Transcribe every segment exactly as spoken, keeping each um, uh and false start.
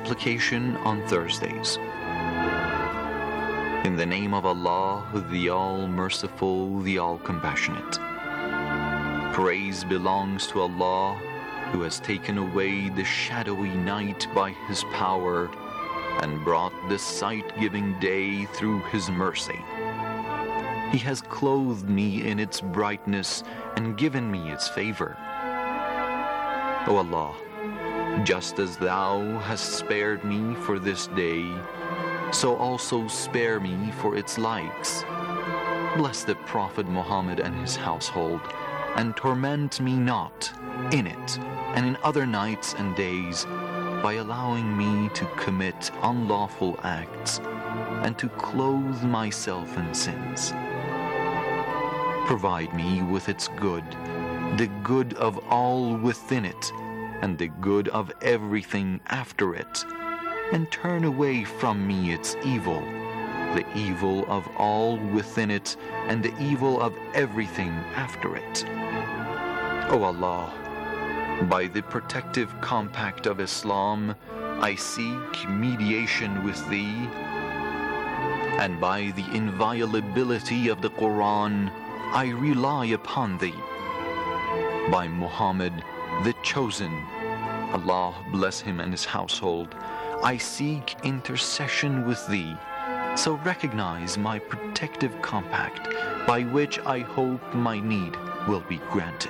Supplication on Thursdays. In the name of Allah, the All-Merciful, the All-Compassionate. Praise belongs to Allah, who has taken away the shadowy night by His power and brought the sight-giving day through His mercy. He has clothed me in its brightness and given me its favor. O Allah, just as Thou hast spared me for this day, so also spare me for its likes. Bless the Prophet Muhammad and his household, and torment me not in it and in other nights and days by allowing me to commit unlawful acts and to clothe myself in sins. Provide me with its good, the good of all within it, and the good of everything after it, and turn away from me its evil, the evil of all within it, and the evil of everything after it. O Allah, by the protective compact of Islam, I seek mediation with Thee, and by the inviolability of the Quran, I rely upon Thee. By Muhammad, the Chosen, Allah bless him and his household, I seek intercession with Thee, so recognize my protective compact, by which I hope my need will be granted.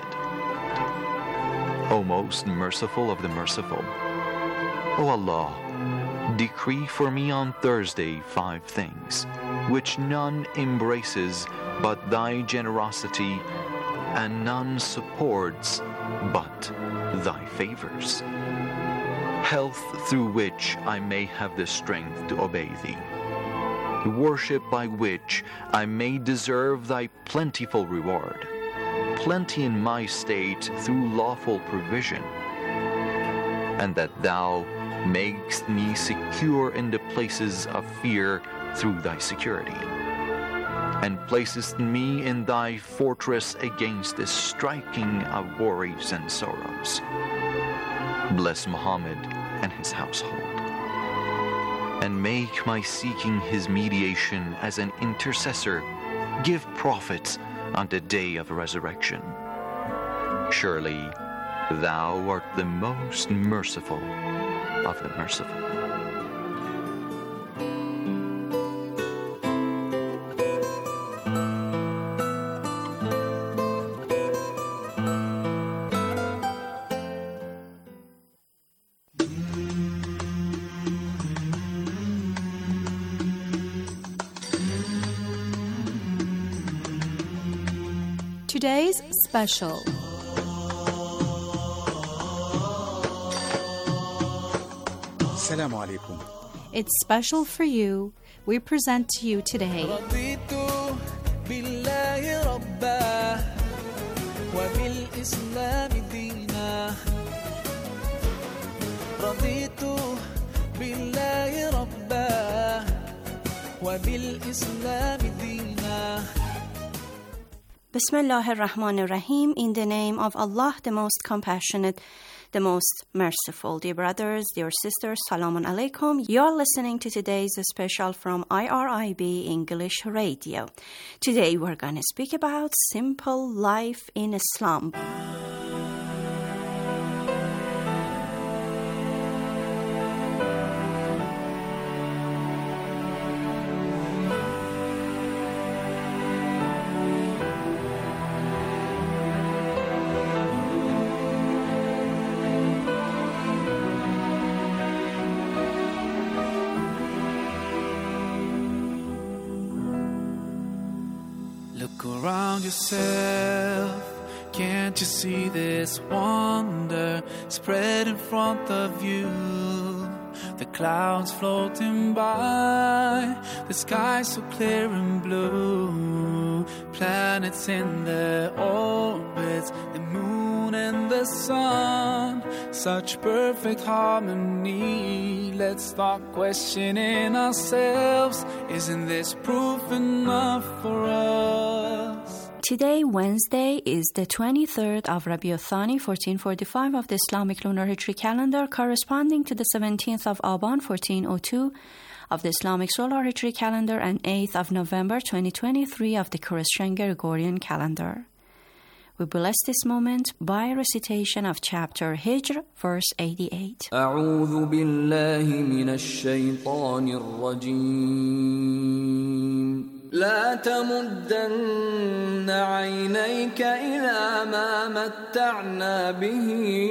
O most merciful of the merciful, O Allah, decree for me on Thursday five things, which none embraces but Thy generosity, and none supports but Thy favors. Health through which I may have the strength to obey Thee. Worship by which I may deserve Thy plentiful reward. Plenty in my state through lawful provision. And that Thou makest me secure in the places of fear through Thy security. And placest me in Thy fortress against the striking of worries and sorrows. Bless Muhammad and his household, and make my seeking his mediation as an intercessor give profit on the day of resurrection. Surely Thou art the most merciful of the merciful. Today's special. Assalamu alaikum. It's special for you. We present to you today Bismillah ar-Rahman ar-Rahim, in the name of Allah, the most compassionate, the most merciful. Dear brothers, dear sisters, Salamun Alaikum. You're listening to today's special from I R I B English Radio. Today we're going to speak about simple life in Islam. Around yourself, can't you see this wonder spread in front of you? The clouds floating by, the sky so clear and blue, planets in their orbits, the moon and the sun, such perfect harmony. Let's start questioning ourselves, isn't this proof enough for us? Today, Wednesday, is the twenty-third of Rabiul Thani, fourteen forty-five of the Islamic lunar Hijri calendar, corresponding to the seventeenth of Aban, fourteen oh two of the Islamic solar Hijri calendar, and eighth of November, twenty twenty-three of the Christian Gregorian calendar. We bless this moment by recitation of chapter Hijr, verse eighty-eight. أعوذ بالله من الشيطان الرجيم لا تمدن عينيك إلى ما متعنا به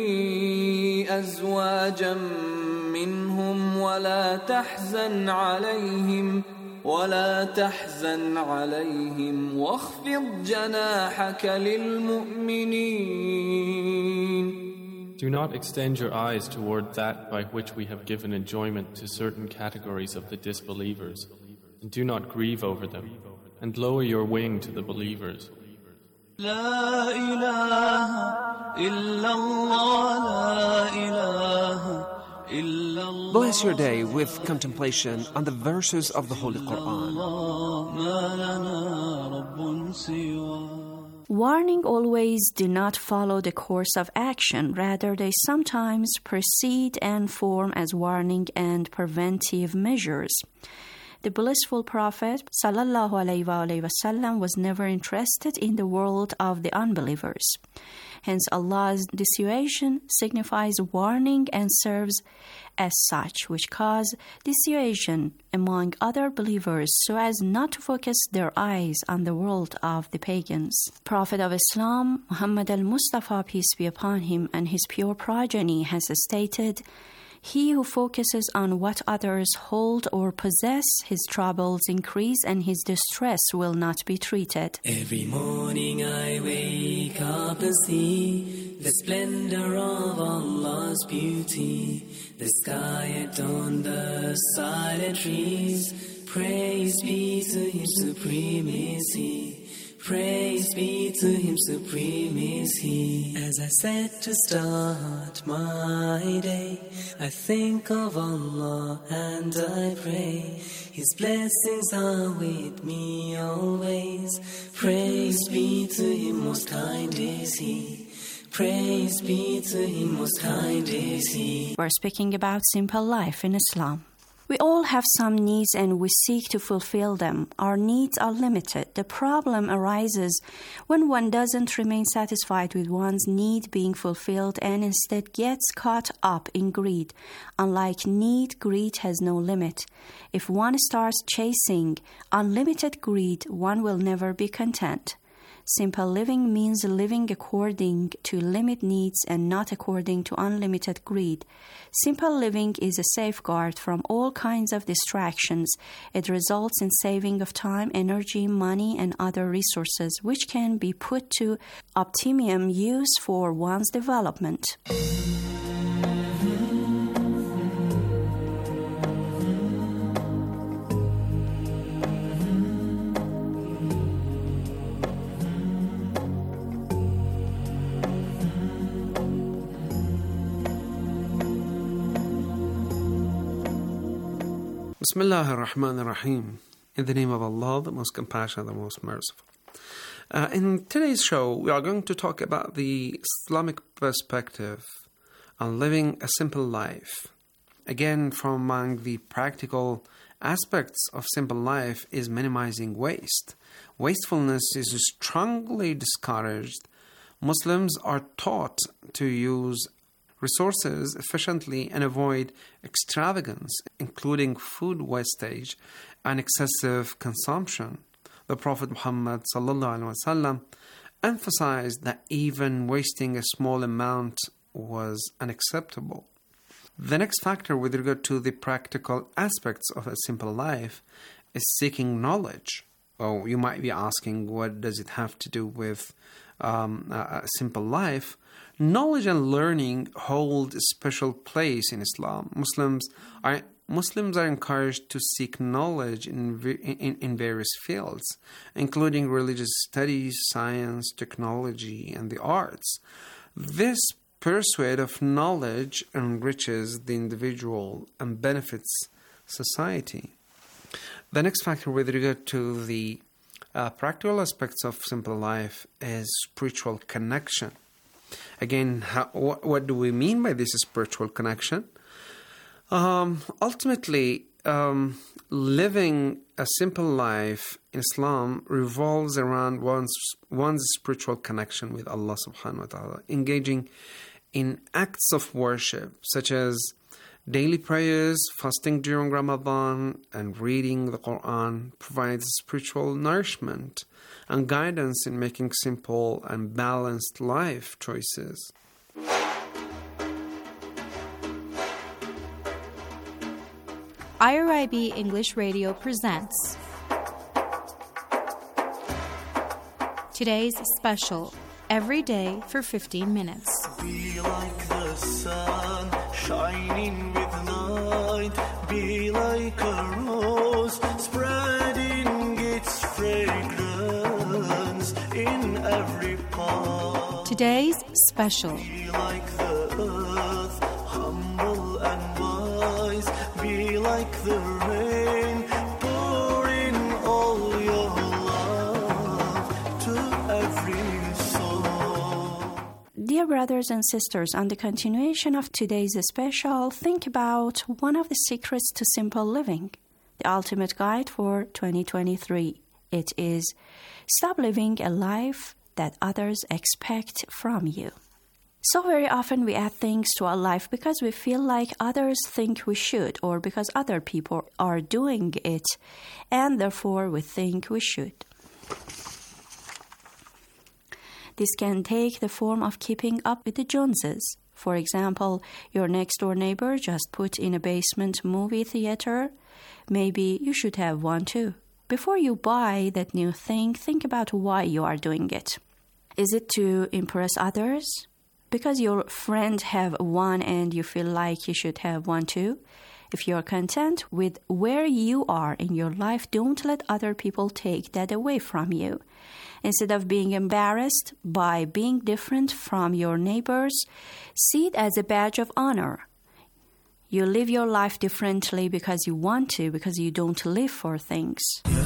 أزواجا منهم ولا تحزن عليهم ولا تحزن عليهم واخفض جناحك للمؤمنين. Do not extend your eyes toward that by which we have given enjoyment to certain categories of the disbelievers, and do not grieve over them, and lower your wing to the believers. لا إله إلا الله لا إله إلا الله. Bless your day with contemplation on the verses of the Holy Quran. ما لنا رب سواه. Warning always do not follow the course of action. Rather, they sometimes precede and form as warning and preventive measures. The blissful Prophet sallallahu alaihi wasallam was never interested in the world of the unbelievers. Hence, Allah's dissuasion signifies warning and serves as such, which cause dissuasion among other believers so as not to focus their eyes on the world of the pagans. Prophet of Islam, Muhammad al-Mustafa, peace be upon him, and his pure progeny has stated, "He who focuses on what others hold or possess, his troubles increase and his distress will not be treated." Every morning I wake up and see the splendor of Allah's beauty, the sky adorned, the silent trees. Praise be to Him, supreme is He. Praise be to Him, supreme is He. As I set to start my day, I think of Allah and I pray. His blessings are with me always. Praise be to Him, most kind is He. Praise be to Him, most kind is He. We're speaking about simple life in Islam. We all have some needs and we seek to fulfill them. Our needs are limited. The problem arises when one doesn't remain satisfied with one's need being fulfilled and instead gets caught up in greed. Unlike need, greed has no limit. If one starts chasing unlimited greed, one will never be content. Simple living means living according to limit needs and not according to unlimited greed. Simple living is a safeguard from all kinds of distractions. It results in saving of time, energy, money, and other resources, which can be put to optimum use for one's development. Bismillah ar-Rahman ar-Rahim. In the name of Allah, the most compassionate, the most merciful. Uh, in today's show, we are going to talk about the Islamic perspective on living a simple life. Again, from among the practical aspects of simple life is minimizing waste. Wastefulness is strongly discouraged. Muslims are taught to use resources efficiently and avoid extravagance, including food wastage and excessive consumption. The Prophet Muhammad sallallahu alaihi wasallam emphasized that even wasting a small amount was unacceptable. The next factor with regard to the practical aspects of a simple life is seeking knowledge. Oh, you might be asking, what does it have to do with um, a simple life? Knowledge and learning hold a special place in Islam. Muslims are Muslims are encouraged to seek knowledge in, in, in various fields, including religious studies, science, technology, and the arts. This pursuit of knowledge enriches the individual and benefits society. The next factor with regard to the uh, practical aspects of simple life is spiritual connection. Again, how, what, what do we mean by this spiritual connection? Um, ultimately, um, living a simple life in Islam revolves around one's, one's spiritual connection with Allah subhanahu wa ta'ala, engaging in acts of worship such as daily prayers, fasting during Ramadan, and reading the Quran provides spiritual nourishment and guidance in making simple and balanced life choices. I R I B English Radio presents today's special, Every Day for fifteen minutes. Be like the sun, shining with light. Be like a rose, spreading its fragrance in every part. Today's special. Be like the earth, humble and wise. Be like the rain, pour in all your love to every soul. Dear brothers and sisters, on the continuation of today's special, think about one of the secrets to simple living, the ultimate guide for twenty twenty-three. It is stop living a life that others expect from you. So very often we add things to our life because we feel like others think we should, or because other people are doing it, and therefore we think we should. This can take the form of keeping up with the Joneses. For example, your next-door neighbor just put in a basement movie theater. Maybe you should have one too. Before you buy that new thing, think about why you are doing it. Is it to impress others? Because your friend have one and you feel like you should have one too? If you're content with where you are in your life, don't let other people take that away from you. Instead of being embarrassed by being different from your neighbors, see it as a badge of honor. You live your life differently because you want to, because you don't live for things.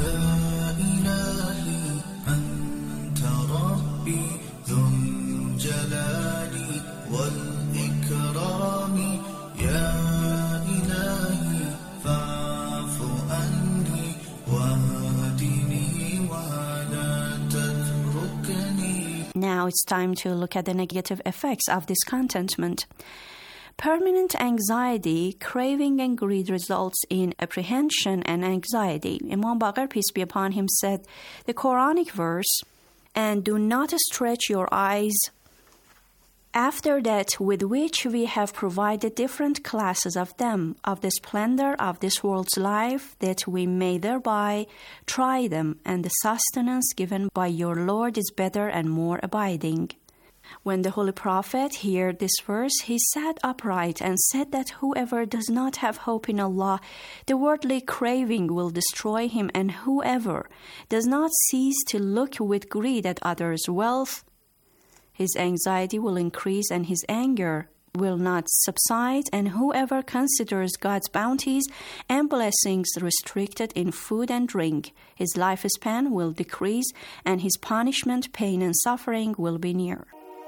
Now it's time to look at the negative effects of discontentment. Permanent anxiety, craving and greed results in apprehension and anxiety. Imam Baqir, peace be upon him, said the Quranic verse, "And do not stretch your eyes after that with which we have provided different classes of them, of the splendor of this world's life, that we may thereby try them, and the sustenance given by your Lord is better and more abiding." When the Holy Prophet heard this verse, he sat upright and said that whoever does not have hope in Allah, the worldly craving will destroy him, and whoever does not cease to look with greed at others' wealth, his anxiety will increase and his anger will not subside, and whoever considers God's bounties and blessings restricted in food and drink, his lifespan will decrease and his punishment, pain, and suffering will be near.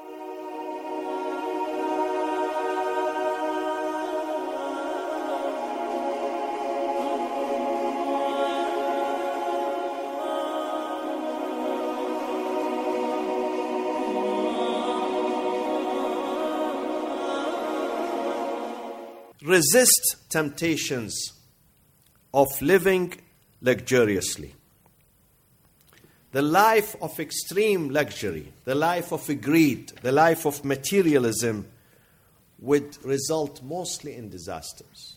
Resist temptations of living luxuriously. The life of extreme luxury, the life of greed, the life of materialism would result mostly in disasters.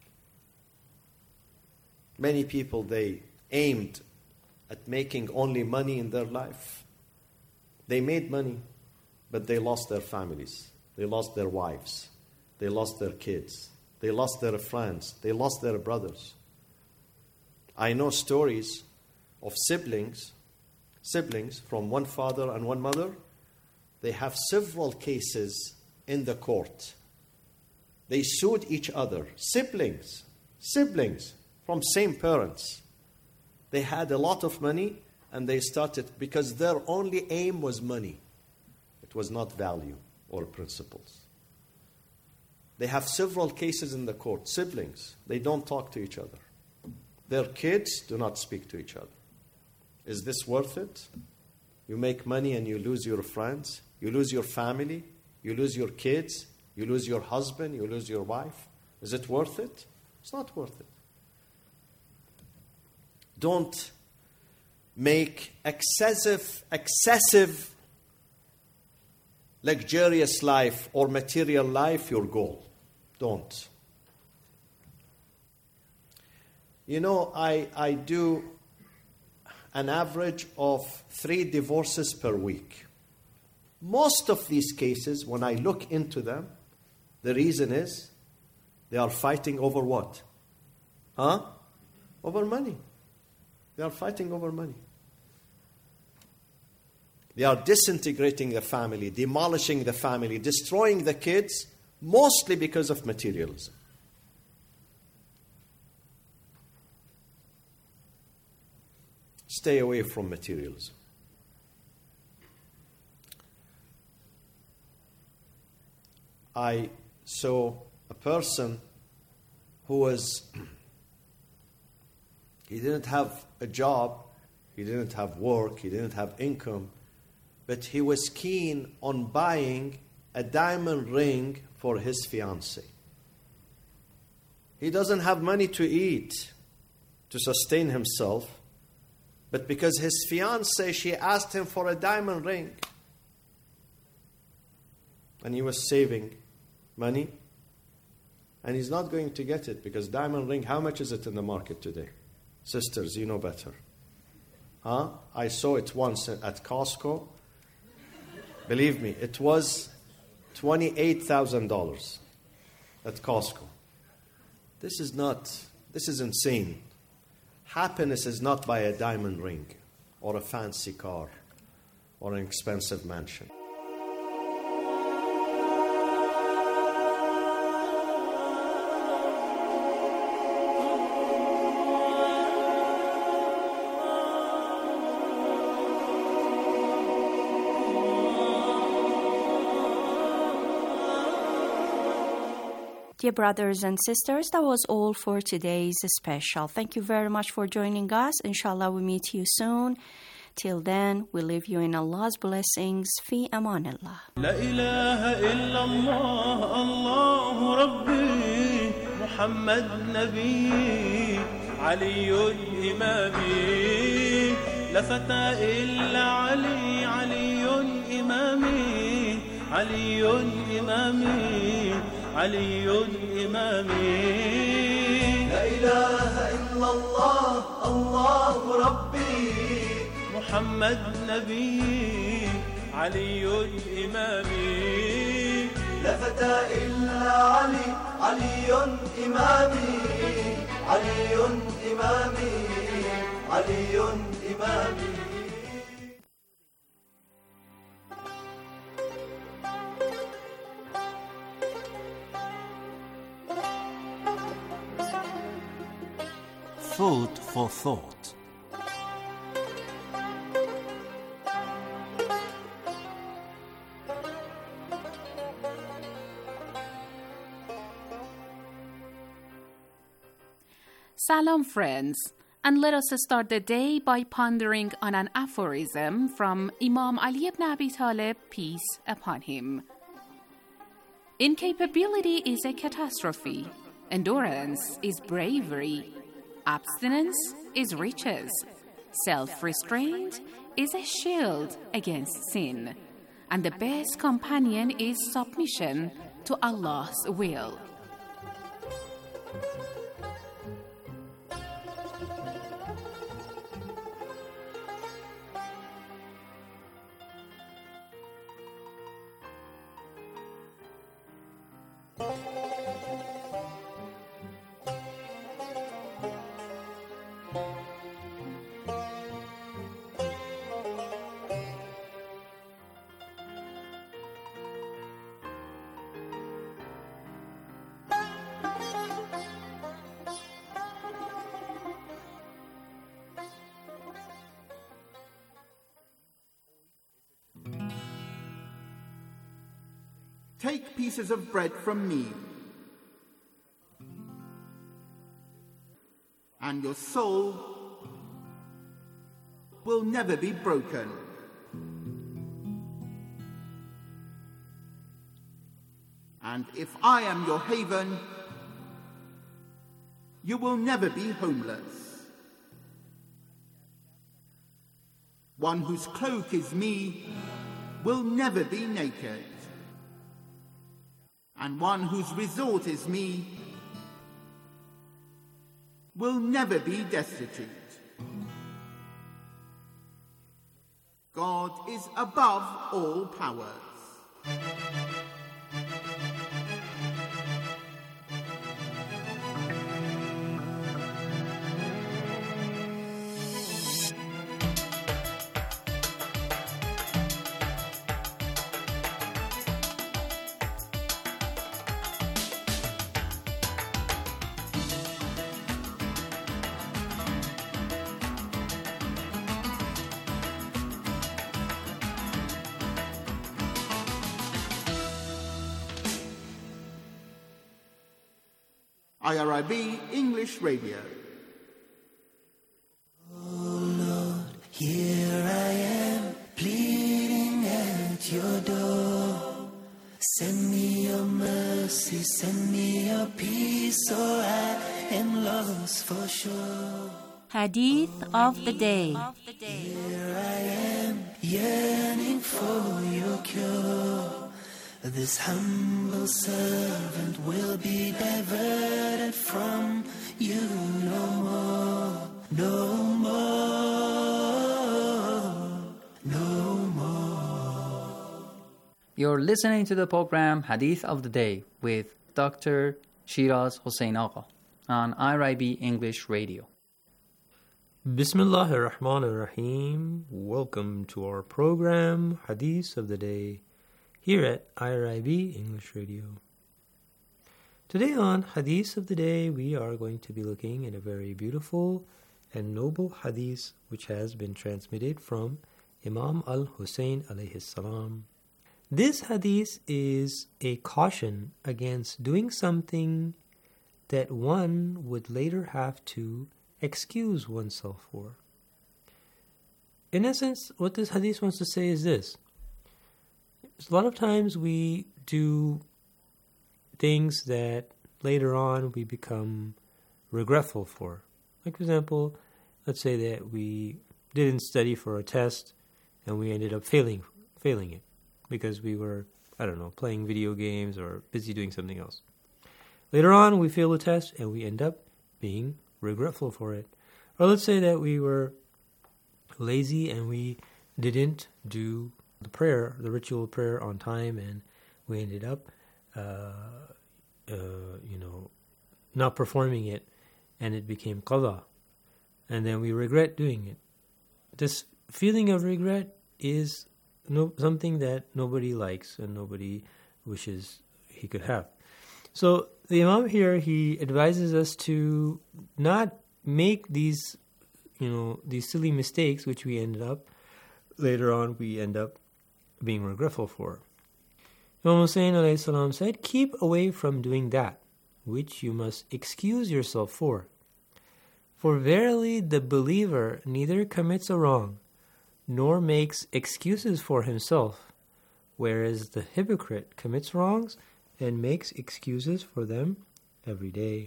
Many people, they aimed at making only money in their life. They made money, but they lost their families. They lost their wives. They lost their kids. They lost their friends. They lost their brothers. I know stories of siblings, siblings from one father and one mother. They have several cases in the court. They sued each other. Siblings, siblings from same parents. They had a lot of money, and they started, because their only aim was money. It was not value or principles. They have several cases in the court. Siblings, they don't talk to each other. Their kids do not speak to each other. Is this worth it? You make money and you lose your friends, you lose your family, you lose your kids, you lose your husband, you lose your wife. Is it worth it? It's not worth it. Don't make excessive, excessive, luxurious life or material life your goal. Don't. You know, I, I do an average of three divorces per week. Most of these cases, when I look into them, the reason is they are fighting over what? Huh? Over money. They are fighting over money. They are disintegrating the family, demolishing the family, destroying the kids, mostly because of materialism. Stay away from materialism. I saw a person who was, he didn't have a job, he didn't have work, he didn't have income, but he was keen on buying a diamond ring for his fiancée. He doesn't have money to eat, to sustain himself, but because his fiancée, she asked him for a diamond ring. And he was saving money. And he's not going to get it because diamond ring, how much is it in the market today? Sisters, you know better. Huh? I saw it once at Costco. Believe me, it was twenty-eight thousand dollars at Costco. This is not, this is insane. Happiness is not by a diamond ring or a fancy car or an expensive mansion. Dear brothers and sisters, that was all for today's special. Thank you very much for joining us. Inshallah, we meet you soon. Till then, we leave you in Allah's blessings. Fi amanillah. La ilaha illallah, Allahu Rabbi, Muhammad Nabi, Aliyun Imami, La fata illa Ali, Aliyun Imami, Aliyun Imami, Aliyun Imami. La ilaha illallah, Allahu Rabbi, محمد نبي علي إمامي لا فتى إلا علي علي إمامي علي إمامي علي إمامي. Food for thought. Salam, friends, and let us start the day by pondering on an aphorism from Imam Ali ibn Abi Talib, peace upon him. Incapability is a catastrophe. Endurance is bravery. Abstinence is riches. Self-restraint is a shield against sin. And the best companion is submission to Allah's will. Take pieces of bread from me, and your soul will never be broken. And if I am your haven, you will never be homeless. One whose cloak is me will never be naked. And one whose resort is me will never be destitute. God is above all powers. I R I B English Radio. Oh Lord, here I am, pleading at your door. Send me your mercy, send me your peace, or I am lost for sure. Hadith of the day. Here I am, yearning for your cure. This humble servant will be diverted from you no more, no more, no more. You're listening to the program Hadith of the Day with Doctor Shiraz Hossein Agha on I R I B English Radio. Bismillahir Rahmanir Rahim. Welcome to our program Hadith of the Day here at I R I B English Radio. Today on Hadith of the Day, we are going to be looking at a very beautiful and noble hadith which has been transmitted from Imam al-Hussein alayhi salam. This hadith is a caution against doing something that one would later have to excuse oneself for. In essence, what this hadith wants to say is this. A lot of times we do things that later on we become regretful for. Like, for example, let's say that we didn't study for a test and we ended up failing failing it because we were, I don't know, playing video games or busy doing something else. Later on, we fail the test and we end up being regretful for it. Or let's say that we were lazy and we didn't do the prayer, the ritual prayer on time, and we ended up, uh, uh, you know, not performing it, and it became qada, and then we regret doing it. This feeling of regret is no something that nobody likes and nobody wishes he could have. So the Imam here, he advises us to not make these, you know, these silly mistakes which we ended up, later on we end up being regretful for. Imam Hussein alayhi salam said, keep away from doing that which you must excuse yourself for. For verily the believer neither commits a wrong nor makes excuses for himself, whereas the hypocrite commits wrongs and makes excuses for them every day.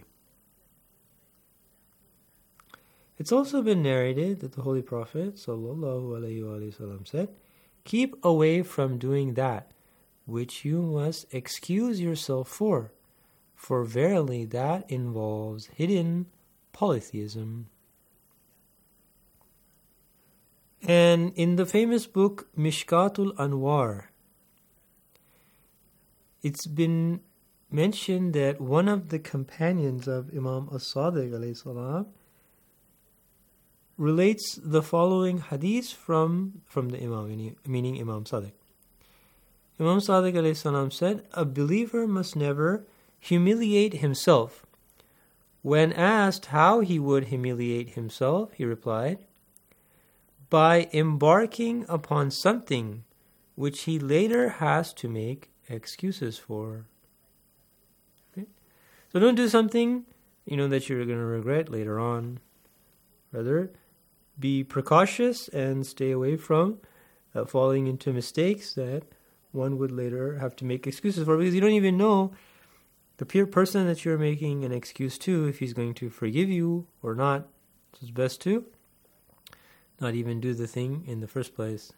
It's also been narrated that the Holy Prophet sallallahu alaihi wasallam said, keep away from doing that which you must excuse yourself for, for verily that involves hidden polytheism. And in the famous book Mishkatul Anwar, it's been mentioned that one of the companions of Imam as-Sadiq alayhi salam relates the following hadith from, from the Imam, meaning Imam Sadiq. Imam Sadiq alayhi salam said, a believer must never humiliate himself. When asked how he would humiliate himself, he replied, by embarking upon something which he later has to make excuses for. Okay? So don't do something, you know, that you're going to regret later on. Rather, be precautious and stay away from uh, falling into mistakes that one would later have to make excuses for, because you don't even know the peer person that you're making an excuse to, if he's going to forgive you or not. So it's best to not even do the thing in the first place.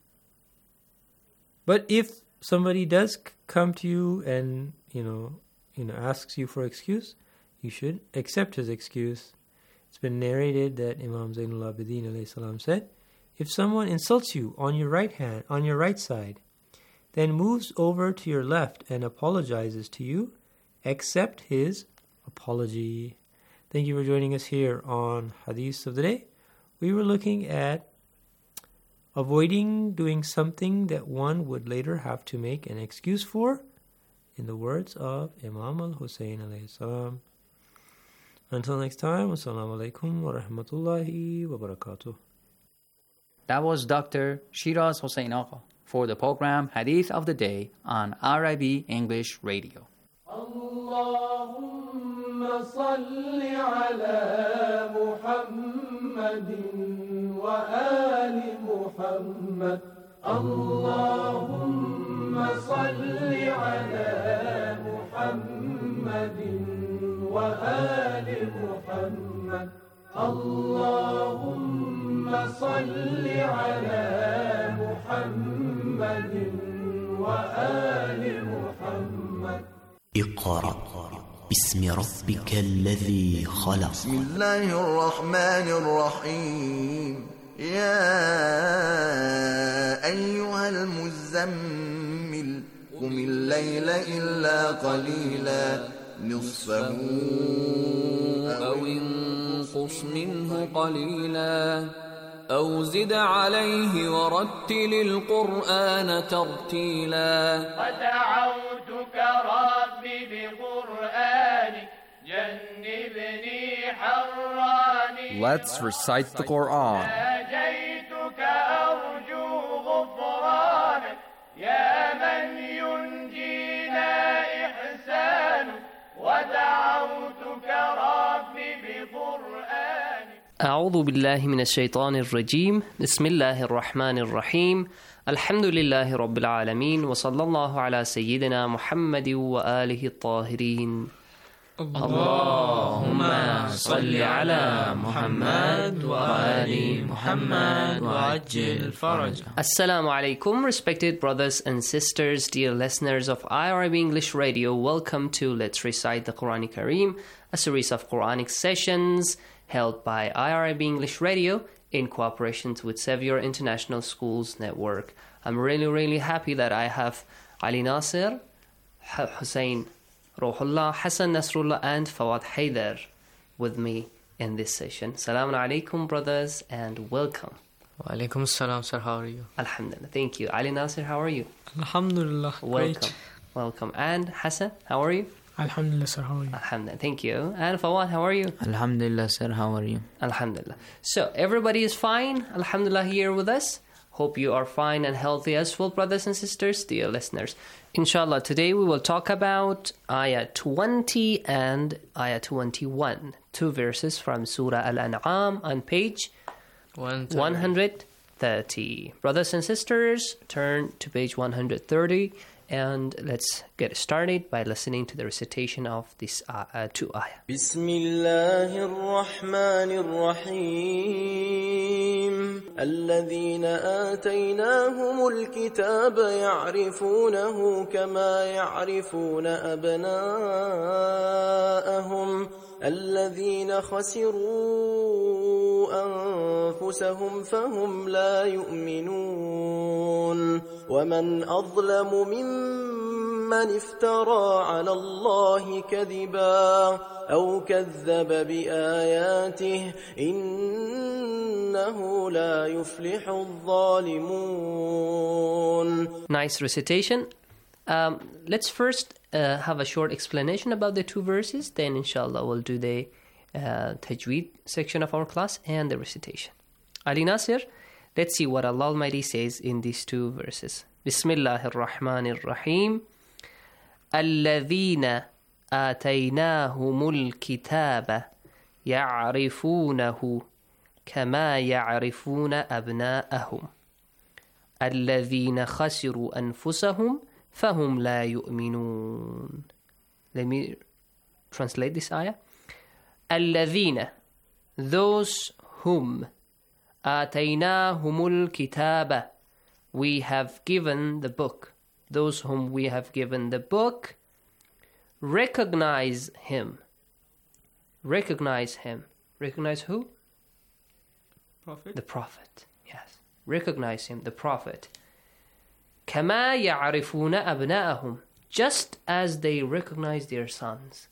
But if somebody does come to you and, you know, you know, asks you for excuse, you should accept his excuse. It's been narrated that Imam Zainul Abidin alayhi salam said, if someone insults you on your right hand, on your right side, then moves over to your left and apologizes to you, accept his apology. Thank you for joining us here on Hadith of the Day. We were looking at avoiding doing something that one would later have to make an excuse for, in the words of Imam al-Hussein alayhi salam. Until next time, wassalamu alaikum wa rahmatullahi wa barakatuh. That was Doctor Shiraz Hossein Agha for the program Hadith of the Day on R I B English Radio. Allahumma salli ala Muhammadin wa ali Muhammad. Allahumma salli ala Muhammadin wa ali Muhammad. Allahumma salli ala Muhammadin wa ali Muhammad. اقرأ باسم ربك الذي خلق. بسم الله الرحمن الرحيم. يا أيها المزمل قم الليل إلا قليلا نصفه أو انقص منه قليلا أو زد عليه ورتل القرآن ترتيلا ودعوتك ربي بقرآنك جنبني حراني. Let's recite the Quran. ناجيتك أرجو غفرانك يا من ينجينا إحسان. ودعوتك ربي بقرآنك. أعوذ بالله من الشيطان الرجيم. بسم الله الرحمن الرحيم. الحمد لله رب العالمين وصلى الله على سيدنا محمد وآله الطاهرين. اللهم صل على محمد وآل محمد وعجل فرجه. Assalamu alaikum, respected brothers and sisters, dear listeners of I R B English Radio. Welcome to Let's Recite the Quran Kareem, a series of Quranic sessions held by I R B English Radio in cooperation with Xavier International Schools Network. I'm really, really happy that I have Ali Nasir, Hussein Ruhullah, Hassan Nasrullah, and Fawad Haidar with me in this session. Assalamu alaikum, brothers, and welcome. Wa alaikum assalam, sir. How are you? Alhamdulillah. Thank you. Ali Nasir, how are you? Alhamdulillah. Welcome. Great. Welcome. And Hassan, how are you? Alhamdulillah, sir. How are you? Alhamdulillah. Thank you. And Fawad, how are you? Alhamdulillah, sir. How are you? Alhamdulillah. So, everybody is fine, Alhamdulillah, here with us. Hope you are fine and healthy as well, brothers and sisters, dear listeners. Inshallah, today we will talk about Ayah twenty and Ayah twenty-one, two verses from Surah Al-An'am on page one hundred thirty. Brothers and sisters, turn to page one hundred thirty and let's get started by listening to the recitation of these uh, uh, two ayah. Bismillahir Rahmanir Rahim. الذين آتيناهم الكتاب يعرفونه كما يعرفون أبناءهم الذين خسروا أنفسهم فهم لا يؤمنون ومن أظلم ممن افترى على الله كذبا أو كذب بآياته إنه لا يفلح الظالمون. Nice recitation. Um, let's first uh, have a short explanation about the two verses, then inshallah we'll do the uh, tajweed section of our class and the recitation. Ali Nasir, let's see what Allah Almighty says in these two verses. Bismillahir Rahmanir Rahim. الذين آتيناهم الكتاب يعرفونه كما يعرفون أبناءهم الذين خسروا أنفسهم فهم لا يؤمنون. Let me translate this ayah. الذين, those whom, آتيناهم الكتاب, we have given the book, those whom we have given the book, recognize him. Recognize him. Recognize who? Prophet. The Prophet. Yes. Recognize him, the Prophet. كما يعرفون أبناءهم, just as they recognize their sons.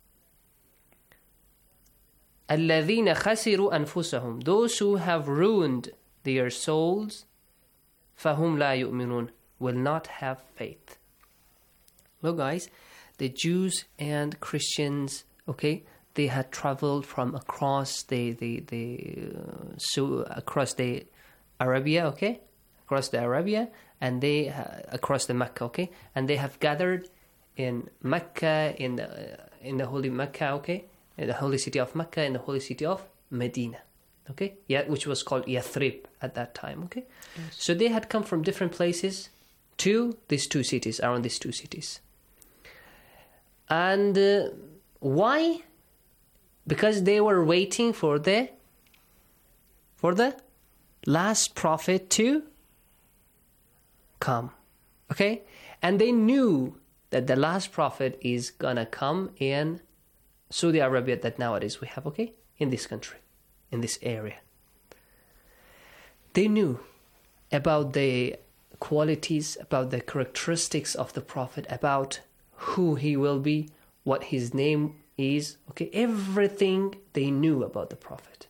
الذين خسروا أنفسهم, those who have ruined their souls, فهم لا يؤمنون, will not have faith. Look guys, the Jews and Christians, okay, they had traveled from across the the the uh, so across the Arabia, okay, across the Arabia, and they uh, across the Mecca, okay, and they have gathered in Mecca, in the uh, in the holy Mecca, okay, in the holy city of Mecca, in the holy city of Medina, okay, yeah, which was called Yathrib at that time, okay. Yes. So they had come from different places to these two cities, around these two cities, and uh, why? Because they were waiting for the for the last prophet to come, okay? And they knew that the last prophet is gonna come in Saudi Arabia that nowadays we have, okay? In this country, in this area. They knew about the qualities, about the characteristics of the prophet, about who he will be, what his name is, okay? Everything they knew about the prophet.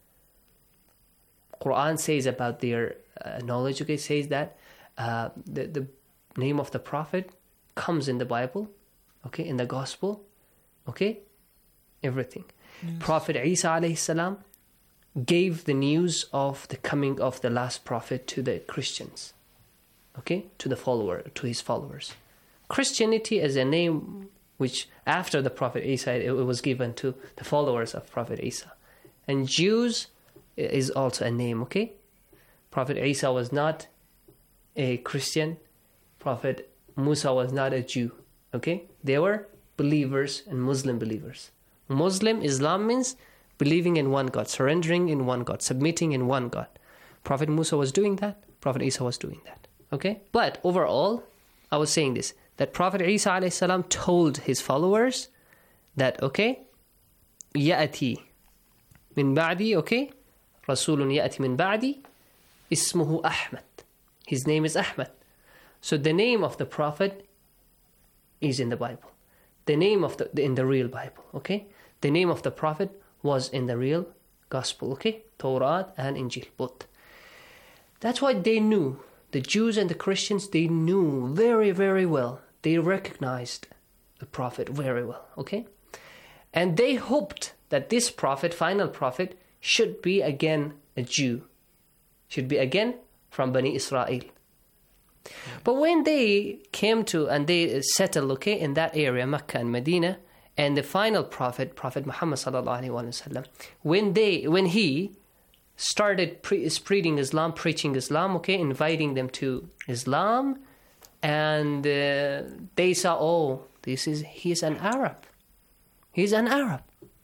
Quran says about their uh, knowledge, okay, says that uh, the, the name of the prophet comes in the Bible, okay, in the gospel, okay, everything. Yes. Prophet Isa alayhi salam gave the news of the coming of the last prophet to the Christians, okay, to the follower, to his followers. Christianity is a name which after the Prophet Isa, it was given to the followers of Prophet Isa. And Jews is also a name, okay? Prophet Isa was not a Christian. Prophet Musa was not a Jew, okay? They were believers and Muslim believers. Muslim, Islam means believing in one God, surrendering in one God, submitting in one God. Prophet Musa was doing that. Prophet Isa was doing that, okay? But overall, I was saying this, that Prophet Isa alayhi salam told his followers that, okay, يأتي من بعدي, okay, رسول يأتي من بعدي اسمه أحمد. His name is Ahmad. So the name of the prophet is in the Bible. The name of the in the real Bible, okay? The name of the prophet was in the real gospel, okay? Torah and Injil, both. That's why they knew, the Jews and the Christians, they knew very, very well. They recognized the prophet very well, okay? And they hoped that this prophet, final prophet, should be again a Jew. Should be again from Bani Israel. But when they came to and they settled, okay, in that area, Mecca and Medina, and the final prophet, Prophet Muhammad sallallahu alaihi wasallam, when they, when he started pre- spreading Islam, preaching Islam, okay, inviting them to Islam, and uh, they saw, oh, this is he's an Arab. He's an Arab.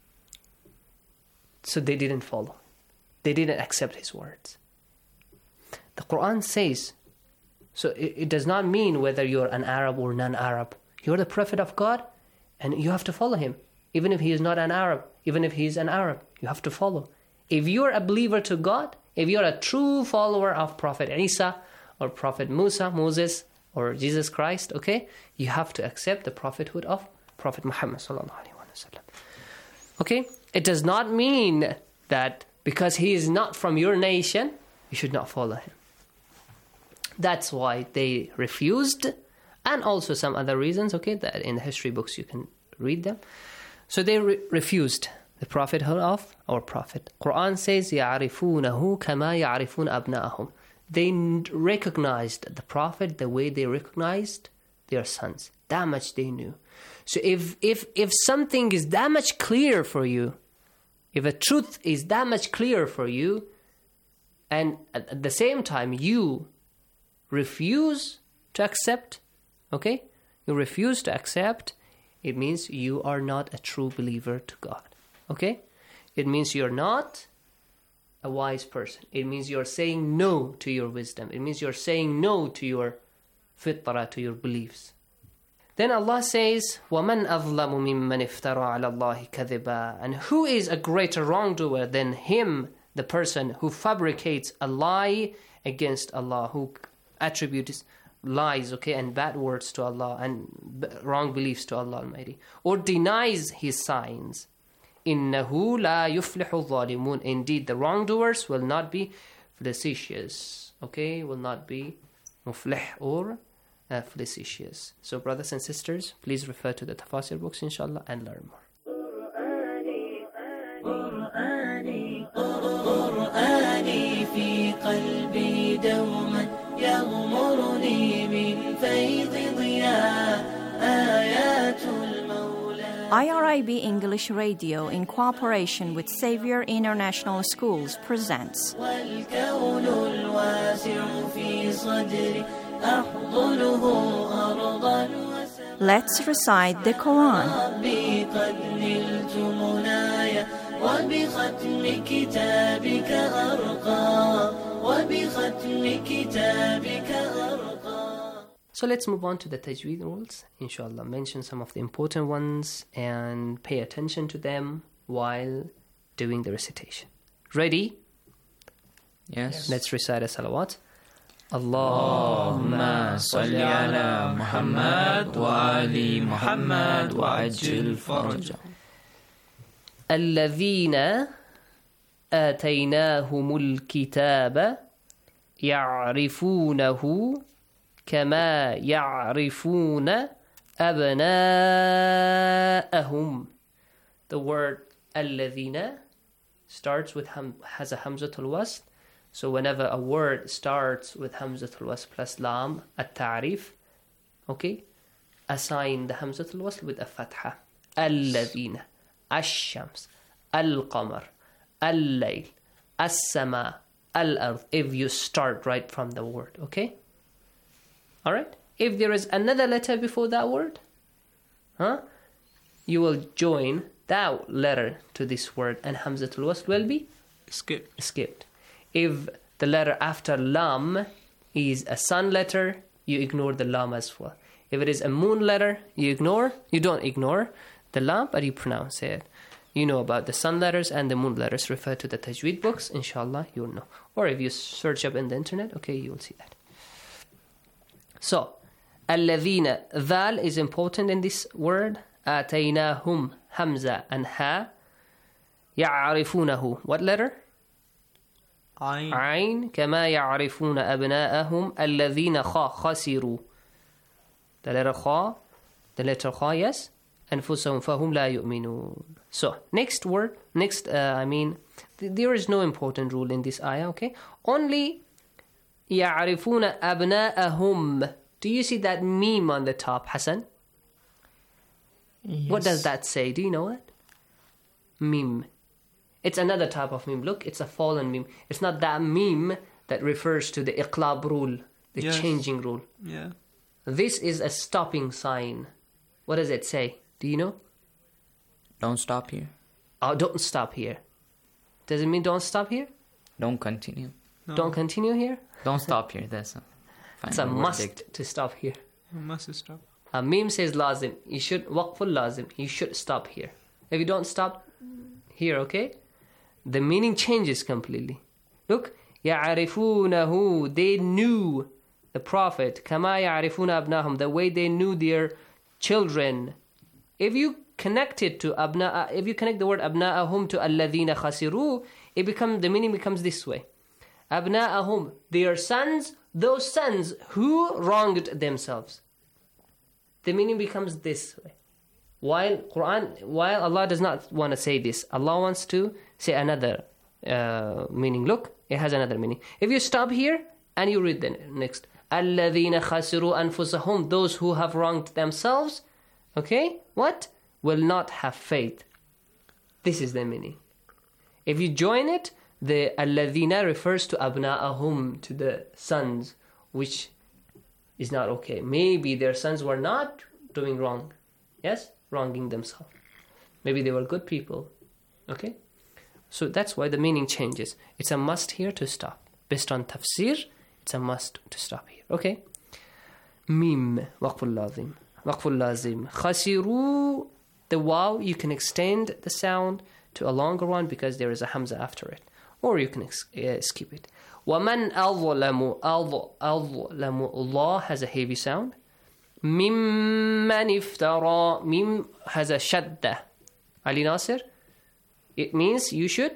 So they didn't follow. They didn't accept his words. The Quran says, so it, it does not mean whether you're an Arab or non-Arab. You're the prophet of God, and you have to follow him. Even if he is not an Arab, even if he is an Arab, you have to follow. If you're a believer to God, if you're a true follower of Prophet Isa or Prophet Musa, Moses, or Jesus Christ, okay, you have to accept the prophethood of Prophet Muhammad sallallahu alaihi wasallam. Okay, it does not mean that because he is not from your nation, you should not follow him. That's why they refused, and also some other reasons, okay, that in the history books you can read them. So they re- refused the prophethood of our prophet. Quran says, يَعْرِفُونَهُ كَمَا يَعْرِفُونَ أَبْنَاءَهُم. They recognized the prophet the way they recognized their sons. That much they knew. So if if if something is that much clear for you, if a truth is that much clear for you, and at the same time you refuse to accept, okay? You refuse to accept, it means you are not a true believer to God, okay? It means you're not a wise person. It means you're saying no to your wisdom. It means you're saying no to your fitrah, to your beliefs. Then Allah says, وَمَنْ أَظْلَمُ مِمَّنِ افْتَرَى عَلَى اللَّهِ كَذِبًا. And who is a greater wrongdoer than him, the person who fabricates a lie against Allah, who attributes lies, okay, and bad words to Allah and wrong beliefs to Allah Almighty, or denies His signs. إِنَّهُ لَا يُفْلِحُ الظَّالِمُونَ. Indeed, the wrongdoers will not be flagitious, okay, will not be muflih or uh, flagitious. So brothers and sisters, please refer to the tafsir books, inshallah, and learn more. قرآني في قلبي دوما يغمرني من فيض ضياء آيات المولى. I R I B English Radio, in cooperation with Xavier International Schools, presents والكون الواسع في صدري أحضنه أرضا وسماء. Let's recite the Quran. ربي قد نلت منايا وبختم كتابك أرقى وبختم كتابك أرقى. So let's move on to the tajweed rules, inshallah. Mention some of the important ones and pay attention to them while doing the recitation. Ready? Yes. Let's recite a salawat. اللهم صل على محمد وآل محمد وعجل فرجه. الذين آتيناهم الكتاب يعرفونه كما يعرفون أبناءهم. The word الذين starts with hum, has a hamzatul wasl. So whenever a word starts with hamzatul wasl plus lam, at-ta'rif, okay, assign the hamzatul wasl with a fatha. الذين, الشمس, القمر, الليل, السماء, الأرض. If you start right from the word, okay? Alright? If there is another letter before that word, huh? You will join that letter to this word and hamzatul wasl will be skipped. skipped. If the letter after lam is a sun letter, you ignore the lam as well. If it is a moon letter, you ignore, you don't ignore the lam, but you pronounce it. You know about the sun letters and the moon letters. Refer to the tajweed books, inshallah, you'll know. Or if you search up in the internet, okay, you will see that. So, الذين, ذال is important in this word. آتيناهم, hamza and ha. يعرفونه, what letter? عين. عين. كما يعرفون أبناءهم الذين خا خسروا. The letter خا, the letter خا, yes. أنفسهم فهم لا يؤمنون. So, next word, next, uh, I mean, th- there is no important rule in this ayah, okay? Only يعرفون أبناءهم. Do you see that meme on the top, Hassan? Yes. What does that say? Do you know it? Meme. It's another type of meme. Look, it's a fallen meme. It's not that meme that refers to the iqlab rule, the Yes. changing rule. Yeah. This is a stopping sign. What does it say? Do you know? Don't stop here. Oh, don't stop here. Does it mean don't stop here? Don't continue. No. Don't continue here? Don't stop here. That's a It's a final must verdict. to stop here. You must stop. A meme says lazim. You should, waqful lazim. You should stop here. If you don't stop here, okay? The meaning changes completely. Look, يَعْرِفُونَهُ, they knew the Prophet, كَمَا يَعْرِفُونَ أَبْنَاهُمْ, the way they knew their children. If you connect it to abna, if you connect the word أَبْنَاءَهُمْ to الَّذِينَ خَسِرُوا, it becomes, the meaning becomes this way. أَبْنَاءَهُمْ, their sons, those sons who wronged themselves. The meaning becomes this way. While Quran, while Allah does not want to say this, Allah wants to say another uh, meaning. Look, it has another meaning. If you stop here and you read the next, الَّذِينَ خَسِرُوا أَنفُسَهُمْ, those who have wronged themselves, okay, what? Will not have faith. This is the meaning. If you join it, the الَّذِينَ refers to أَبْنَاءَهُمْ, to the sons, which is not okay. Maybe their sons were not doing wrong. Yes? Wronging themselves. Maybe they were good people. Okay? So that's why the meaning changes. It's a must here to stop. Based on tafsir, it's a must to stop here. Okay? Mim. Waqful lazim. Waqful lazim. Khasiru. The waw, you can extend the sound to a longer one because there is a hamza after it. Or you can ex- uh, skip it. وَمَنْ أَظْلَمُ أَظْلَمُ Allah has a heavy sound. مِمَّنْ افترى. Mim has a shadda. Ali Nasir, it means you should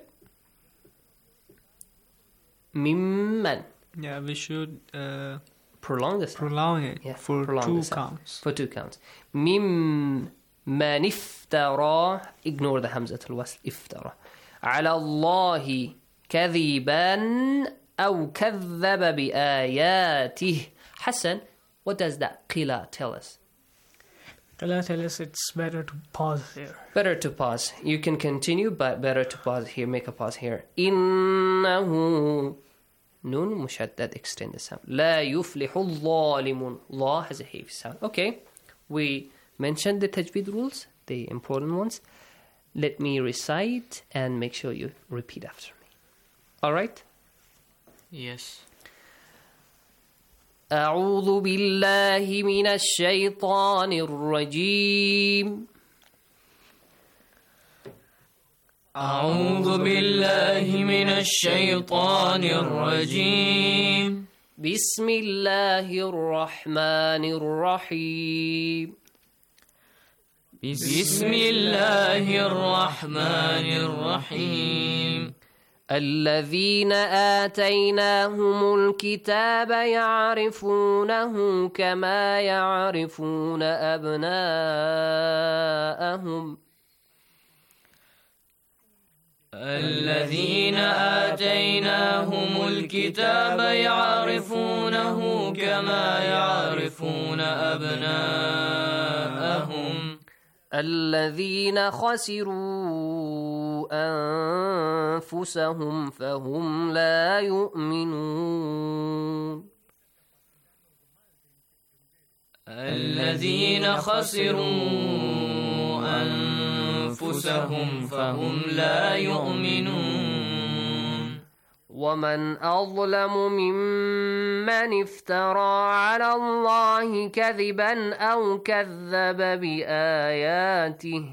mimman. Yeah, we should uh, prolong the sound. Prolong it yeah, for prolong two counts. For two counts. Mimman iftara. Ignore the hamzatul wasl. Iftara. على الله كذبا أو كذب بآياته. Hassan, what does that qila tell us? Qila tell us it's better to pause here. Better to pause. You can continue, but better to pause here. Make a pause here. إنه nun mushaddad, extend the sound. لا يفلح الظالمون. Allah has a heavy sound. Okay, we mentioned the tajweed rules, the important ones. Let me recite and make sure you repeat after me. All right? Yes. أعوذ بالله من الشيطان الرجيم. أعوذ بالله من الشيطان الرجيم. بسم الله الرحمن الرحيم. بسم الله الرحمن الرحيم. الذين آتيناهم الكتاب يعرفونه كما يعرفون أبناءهم. الذين آتيناهم الكتاب يعرفونه كما يعرفون أبناءهم. الذين خسروا أنفسهم فهم لا يؤمنون. الذين خسروا أنفسهم فهم لا يؤمنون. ومن أظلم ممن افترى على الله كذبا أو كذب بآياته.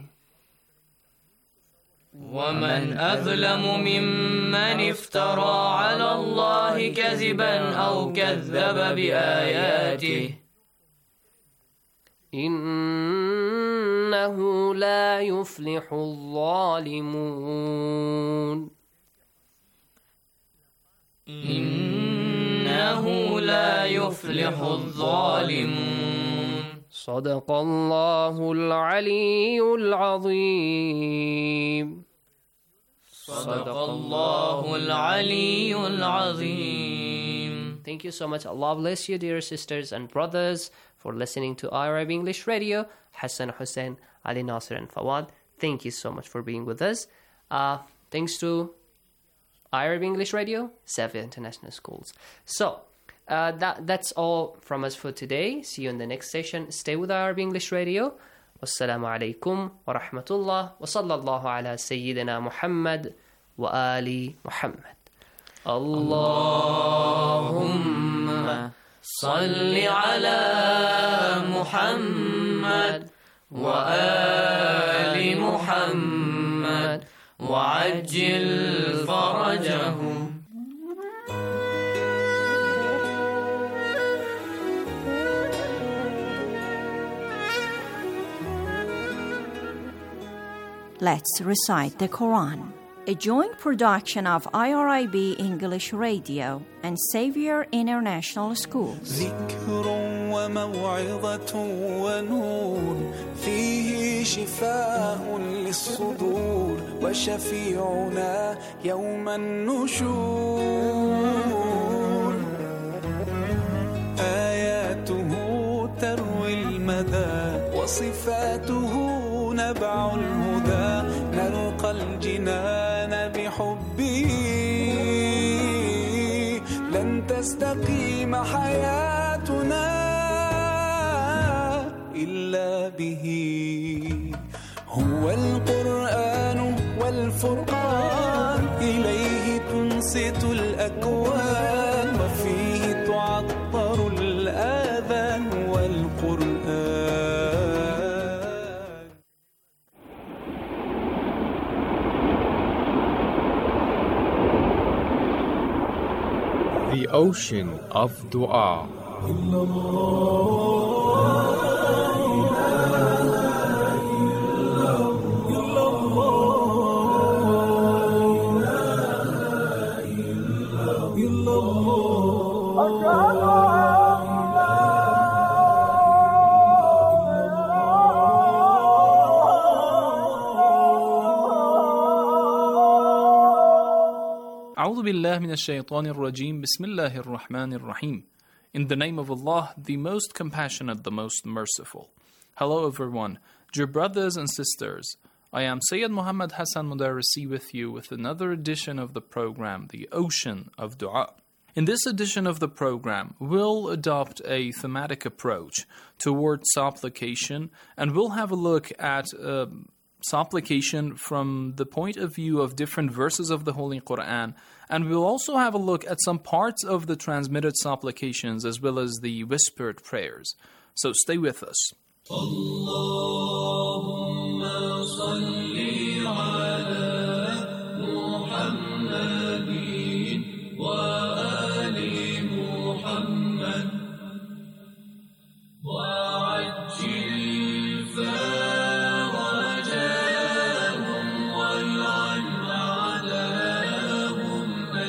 ومن أظلم ممن افترى على الله كذبا أو كذب بآياته. إنه لا يفلح الظالمون. إنه لا يفلح الظالمون. صدق الله العلي العظيم. صدق الله العلي العظيم. Thank you so much. Allah bless you, dear sisters and brothers, for listening to I R I B English Radio. Hassan, Hussein, Ali Nasir and Fawad, thank you so much for being with us. Uh, thanks to I R I B English Radio, Savia International Schools. So, uh, that that's all from us for today. See you in the next session. Stay with I R I B English Radio. Wassalamu alaikum wa rahmatullah wa sallallahu ala Sayyidina Muhammad wa Ali Muhammad. اللهم صل على محمد وآل محمد وعجل فرجهم. Let's recite the Quran. A joint production of I R I B English Radio and Xavier International Schools. ذكر وموعظة ونور فيه شفاء للصدور وشفيعنا يوم النشور. وصفاته نبع الهدى نلقى الجنان بحبه لن تستقيم حياتنا إلا به هو القرآن والفرقان إليه تنصت الأكوان وفيه تعطر الآذان والقرآن. The ocean of dua. أعوذ بالله من الشيطان الرجيم بسم الله الرحمن الرحيم. In the name of Allah, the most compassionate, the most merciful. Hello everyone, dear brothers and sisters. I am Sayyid Muhammad Hassan Mudarrisi with you with another edition of the program, The Ocean of Dua. In this edition of the program, we'll adopt a thematic approach towards supplication, and we'll have a look at uh, supplication from the point of view of different verses of the Holy Quran, and we'll also have a look at some parts of the transmitted supplications as well as the whispered prayers. So stay with us. Allahumma salli ala Muhammadin wa ali Muhammad wa ajil farajahum wal'an a'dahum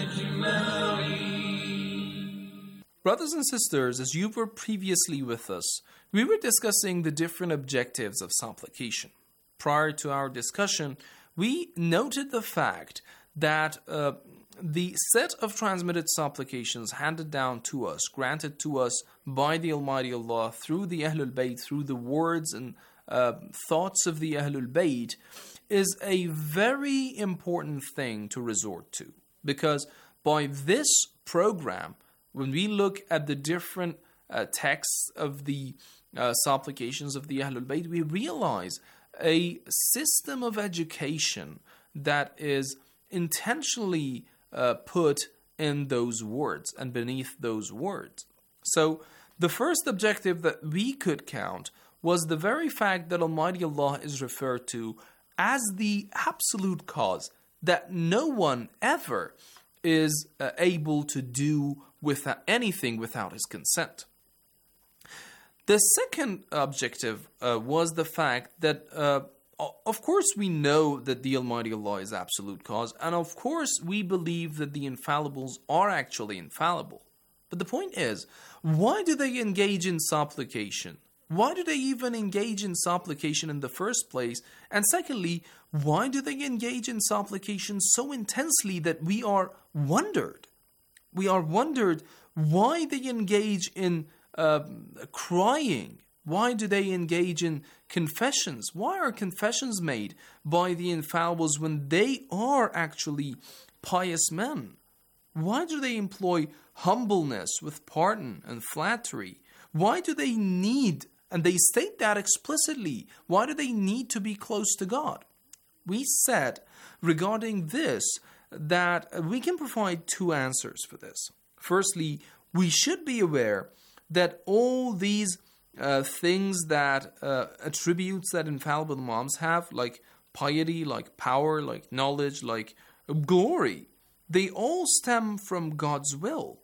ajma'in. Brothers and sisters, as you were previously with us, we were discussing the different objectives of supplication. Prior to our discussion, we noted the fact that uh, the set of transmitted supplications handed down to us, granted to us by the Almighty Allah through the Ahlul Bayt, through the words and uh, thoughts of the Ahlul Bayt, is a very important thing to resort to. Because by this program, when we look at the different uh, texts of the uh, supplications of the Ahlul Bayt, we realize a system of education that is intentionally uh, put in those words and beneath those words. So the first objective that we could count was the very fact that Almighty Allah is referred to as the absolute cause, that no one ever is uh, able to do without anything without his consent. The second objective uh, was the fact that, uh, of course, we know that the Almighty Allah is absolute cause, and of course, we believe that the infallibles are actually infallible. But the point is, why do they engage in supplication? Why do they even engage in supplication in the first place? And secondly, why do they engage in supplication so intensely that we are wondered? We are wondered why they engage in uh, crying. Why do they engage in confessions? Why are confessions made by the infallibles when they are actually pious men? Why do they employ humbleness with pardon and flattery? Why do they need, and they state that explicitly, why do they need to be close to God? We said regarding this that we can provide two answers for this. Firstly, we should be aware that all these uh, things that uh, attributes that infallible imams have, like piety, like power, like knowledge, like glory, they all stem from God's will.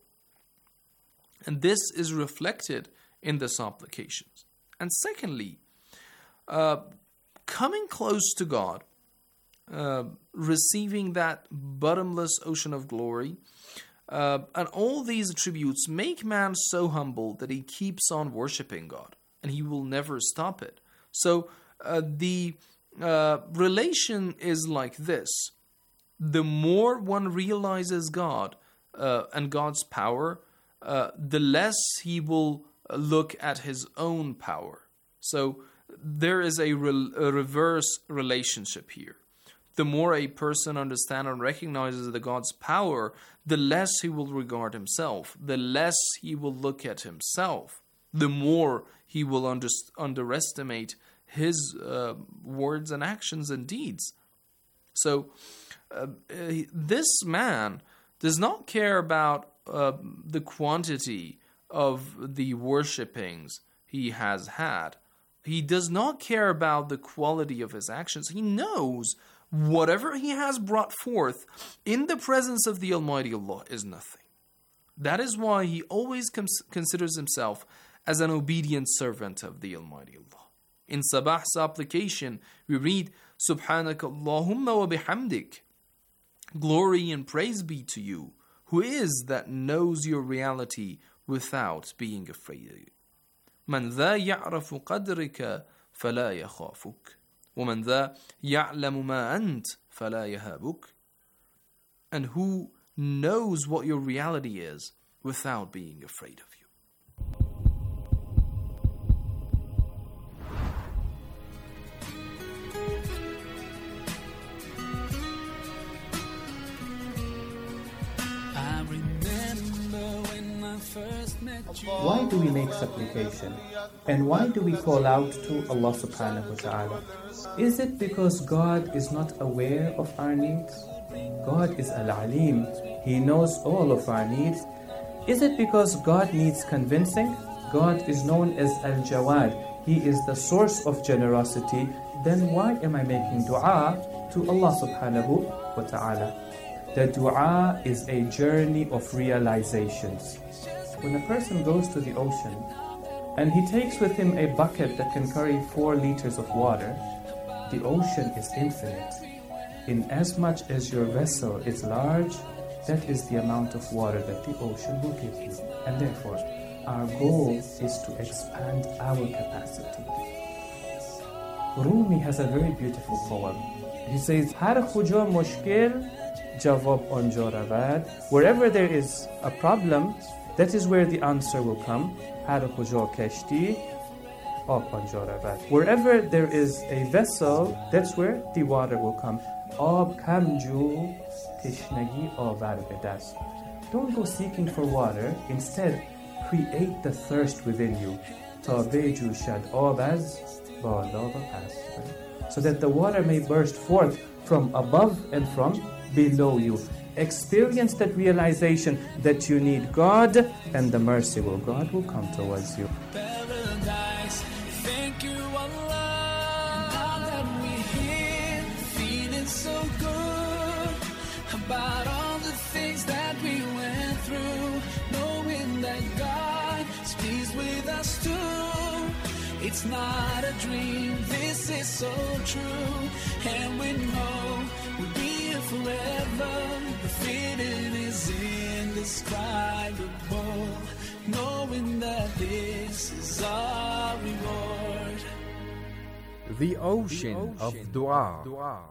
And this is reflected in the supplications. And secondly, uh, coming close to God, uh, receiving that bottomless ocean of glory, uh, and all these attributes make man so humble that he keeps on worshiping God, and he will never stop it. So uh, the uh, relation is like this. The more one realizes God uh, and God's power, uh, the less he will look at his own power. So there is a, re- a reverse relationship here. The more a person understands and recognizes the God's power, the less he will regard himself, the less he will look at himself, the more he will under- underestimate his uh, words and actions and deeds. So uh, this man does not care about uh, the quantity of the worshipings he has had. He does not care about the quality of his actions. He knows whatever he has brought forth in the presence of the Almighty Allah is nothing. That is why he always cons- considers himself as an obedient servant of the Almighty Allah. In Sabah's application, we read, Subhanaka Allahumma wa bihamdik. Glory and praise be to you, who is that knows your reality without being afraid of you. من ذا يعرف قدرك فلا يخافك ومن ذا يعلم ما أنت فلا يهابك. And who knows what your reality is without being afraid of you. Why do we make supplication? And why do we call out to Allah subhanahu wa ta'ala? Is it because God is not aware of our needs? God is Al-Alim. He knows all of our needs. Is it because God needs convincing? God is known as Al-Jawad. He is the source of generosity. Then why am I making dua to Allah subhanahu wa ta'ala? The dua is a journey of realizations. When a person goes to the ocean and he takes with him a bucket that can carry four liters of water, the ocean is infinite. In as much as your vessel is large, that is the amount of water that the ocean will give you. And therefore, our goal is to expand our capacity. Rumi has a very beautiful poem. He says, Har khuja mushkil jawab anja ravad. Wherever there is a problem, that is where the answer will come. Har khuja kashti ab anja ravad. Wherever there is a vessel, that's where the water will come. Ab kamju tishnagi avar bedast. Don't go seeking for water. Instead, create the thirst within you. Ta beju shad abaz bala va pas. So that the water may burst forth from above and from below you. Experience that realization that you need God, and the merciful God will come towards you. Paradise, thank you Allah. Now that we're here, feeling so good about all the things that we went through, knowing that God is pleased with us too. It's not a dream, this is so true, and we know we'll be here forever. The feeling is indescribable, knowing that this is our reward. The ocean of dua.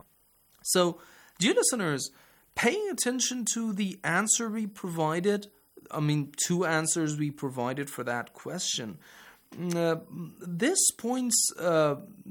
So, dear listeners, paying attention to the answer we provided, I mean, two answers we provided for that question, uh, this points uh,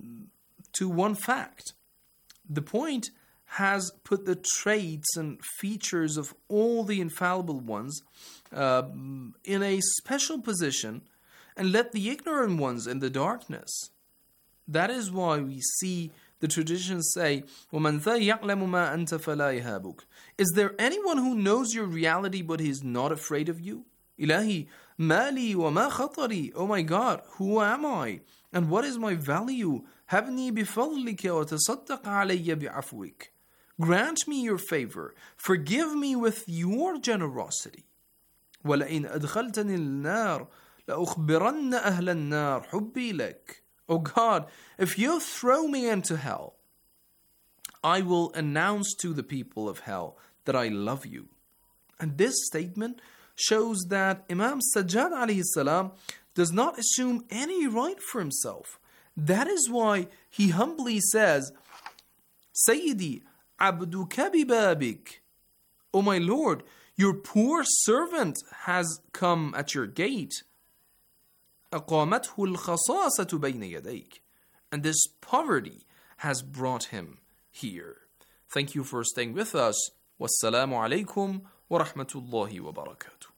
to one fact. The point has put the traits and features of all the infallible ones uh, in a special position and let the ignorant ones in the darkness. That is why we see the traditions say, وَمَنْ ذَا يَعْلَمُ مَا أَنْتَ فَلَا يَهَابُكَ. Is there anyone who knows your reality but he is not afraid of you? Ilahi, mali wa ma khatari. Oh my God, who am I? And what is my value? Habni bifadlika wa tasaddaq alayya bi'afwik. Grant me your favor. Forgive me with your generosity. وَلَئِنْ أَدْخَلْتَنِ النَّارِ لَأُخْبِرَنَّ أَهْلَ النَّارِ حُبِّي لَكَ. Oh God, if you throw me into hell, I will announce to the people of hell that I love you. And this statement shows that Imam Sajjad alayhi salam does not assume any right for himself. That is why he humbly says, Sayyidi, abduka bibabik. O my Lord, your poor servant has come at your gate. أقامته الخصاصة بين يديك. and this poverty has brought him here. Thank you for staying with us. Wassalamu alaikum wa rahmatullahi wa barakatuh.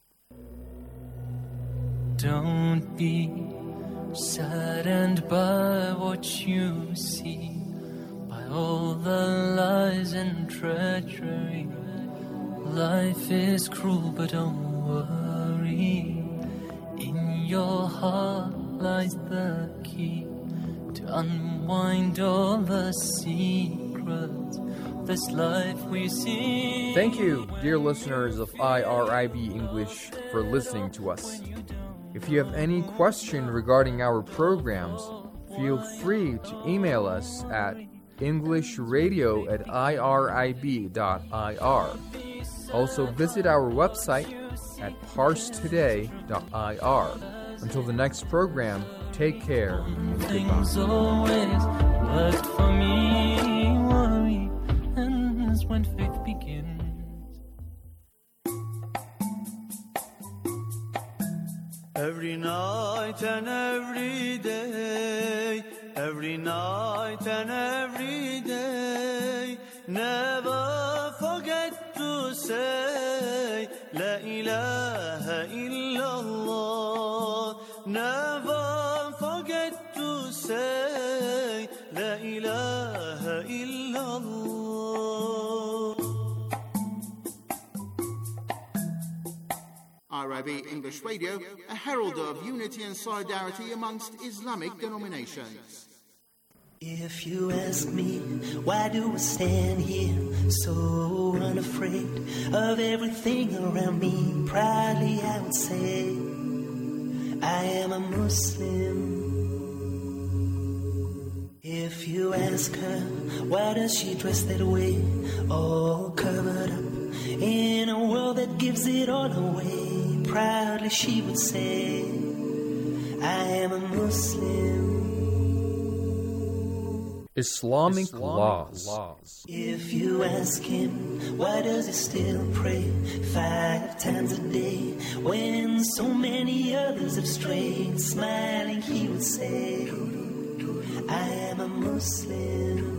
Don't be saddened by what you see, by all the lies and treachery. Life is cruel, but don't worry. In your heart lies the key to unwind all the secrets of this life we see. Thank you, dear listeners of I R I B English, for listening to us. If you have any question regarding our programs, feel free to email us at englishradio at irib dot I R. Also visit our website at parse today dot I R. Until the next program, take care and Things goodbye. always worked for me. Worry ends when faith begins. Every night and every day, every night and every day, never forget to say La ilaha illallah. Never forget to say La ilaha illallah. I R I B English Radio, a herald of unity and solidarity amongst Islamic denominations. If you ask me, why do I stand here so unafraid of everything around me? Proudly I would say, I am a Muslim. If you ask her, why does she dress that way, all covered up in a world that gives it all away? Proudly she would say, I am a Muslim. Islamic, Islamic laws. laws. If you ask him, why does he still pray five times a day when so many others have strayed? Smiling he would say, I am a Muslim.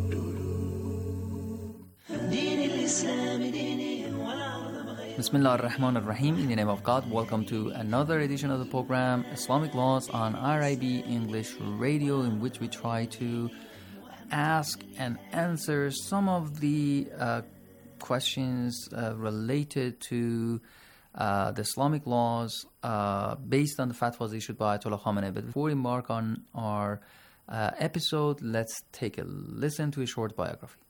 Bismillah ar-Rahman ar-Rahim. In the name of God, welcome to another edition of the program Islamic Laws on I R I B English Radio, in which we try to ask and answer some of the uh, questions uh, related to uh, the Islamic laws uh, based on the fatwas issued by Ayatollah Khamenei. But before we embark on our uh, episode, let's take a listen to a short biography.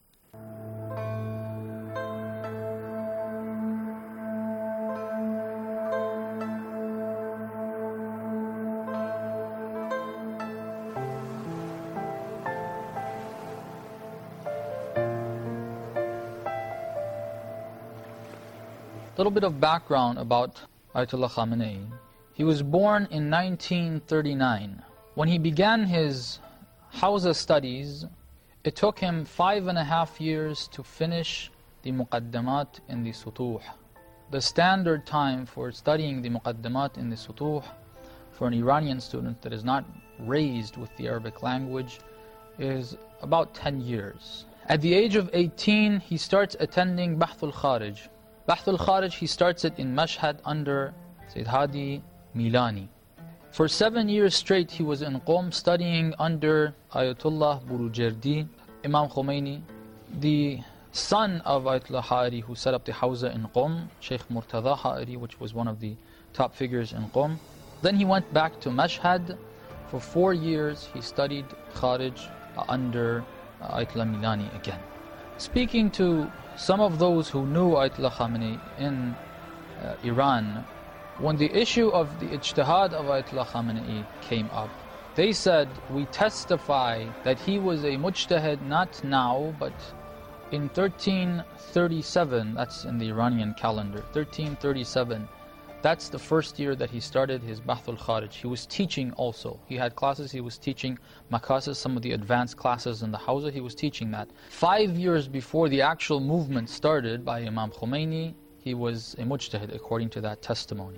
A little bit of background about Ayatollah Khamenei. He was born in nineteen thirty-nine. When he began his Hawza studies, it took him five and a half years to finish the Muqaddamat in the Sutuh. The standard time for studying the Muqaddamat in the Sutuh for an Iranian student that is not raised with the Arabic language is about ten years. At the age of eighteen, he starts attending Bahthul Kharij. Bahthul Kharij, he starts it in Mashhad under Sayyid Hadi Milani. For seven years straight, he was in Qom studying under Ayatollah Burujerdi, Imam Khomeini, the son of Ayatollah Ha'ari, who set up the Hawza in Qom, Sheikh Murtada Ha'ari, which was one of the top figures in Qom. Then he went back to Mashhad. For four years, he studied Kharij uh, under uh, Ayatollah Milani again. Speaking to some of those who knew Ayatollah Khamenei in uh, Iran, when the issue of the ijtihad of Ayatollah Khamenei came up, they said, we testify that he was a mujtahid not now, but in thirteen thirty-seven, that's in the Iranian calendar, thirteen thirty-seven, that's the first year that he started his Bahthul Kharij. He was teaching also. He had classes, he was teaching Makasis, some of the advanced classes in the Hawza, he was teaching that. Five years before the actual movement started by Imam Khomeini, he was a mujtahid according to that testimony.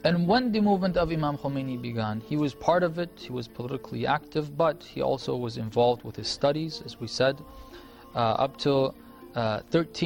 And when the movement of Imam Khomeini began, he was part of it, he was politically active, but he also was involved with his studies, as we said, uh, up till uh, thirteen